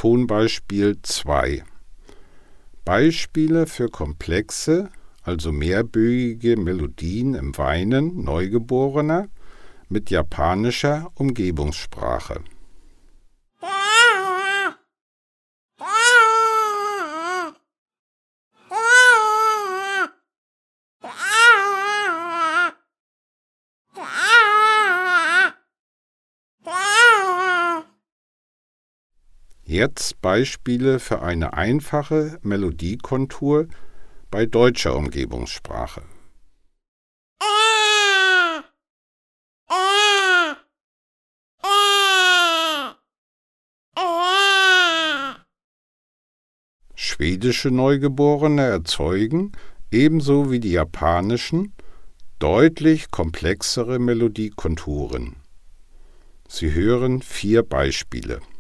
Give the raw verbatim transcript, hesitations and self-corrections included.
Tonbeispiel zwei. Beispiele für komplexe, also mehrbögige Melodien im Weinen Neugeborener mit japanischer Umgebungssprache. Jetzt Beispiele für eine einfache Melodiekontur bei deutscher Umgebungssprache. Schwedische Neugeborene erzeugen, ebenso wie die japanischen, deutlich komplexere Melodiekonturen. Sie hören vier Beispiele.